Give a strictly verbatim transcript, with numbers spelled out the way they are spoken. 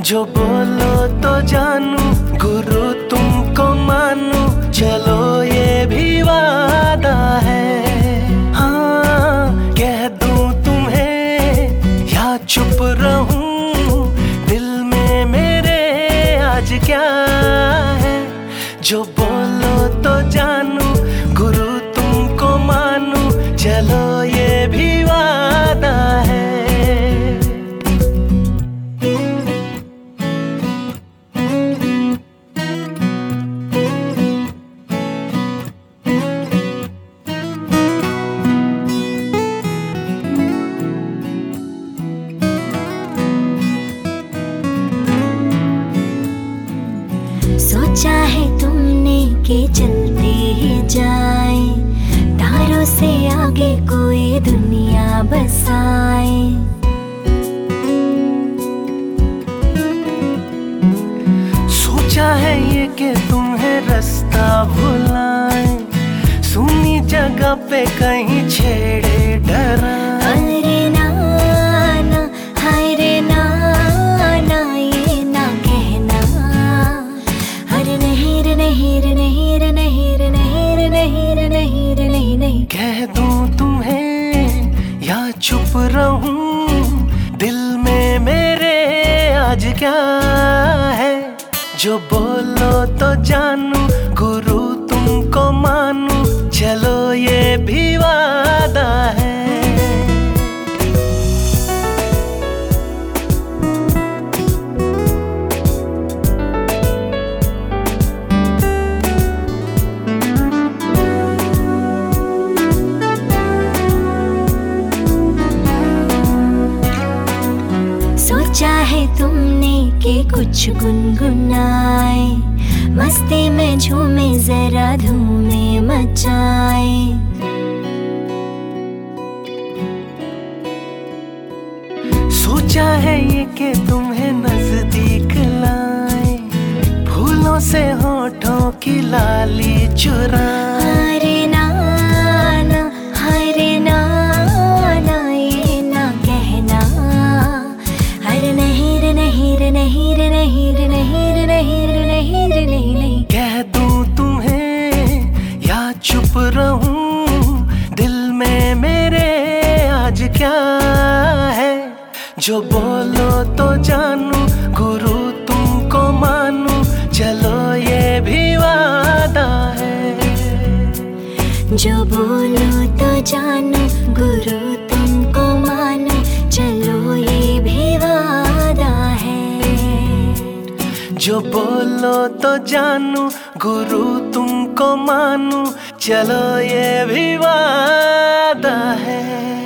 जो बोलो तो जानू, गुरु तुमको मानू, चलो ये भी वादा है। हाँ कह दूं तुम्हें या चुप रहूं, दिल में मेरे आज क्या है। जो बोलो तो जानू, गुरु तुमको मानू, चलो ये भी वादा है। सोचा है तुमने कि चलते ही जाए, तारों से आगे कोई दुनिया बसाए। सोचा है ये कि तुम्हें रास्ता भुलाए, सुनी जगह पे कहीं छेड़े डराए। अरे ना ना, हाय रे ना ना, ये ना कहना। अरे नहीं रे नहीं रे नहीं रे नहीं रे नहीं रे नहीं रे नहीं रे नहीं नहीं। कह दूं तुम्हें या चुप रहूं, दिल में मेरे आज क्या है। जो बोलो तो जानू, गुरु तुमको मानू, चलो ये भी वादा है। सोचा है तुमने कि कुछ गुनगुनाए, मस्ती में झूमे जरा धूमे मचाए। सोचा है ये कि तुम्हें नजदीक लाए, फूलों से होठों की लाली चुराए। अरे ना ना, हाय रे ना ना, ये ना कहना। अरे नहीं रे नहीं रे नहीं रे नहीं रे नहीं रे नहीं रे नहीं रे नहीं नहीं। कह दूं तुम्हें या चुप रहूं, दिल में मेरे आज क्या है। जो बोलो तो जानू, गुरु तुमको मानू, चलो ये भी वादा है। जो बोलो तो जानू, गुरु तुमको मानो, चलो ये भी वादा है। जो बोलो तो जानू, गुरु तुमको मानू, चलो ये भी वादा है।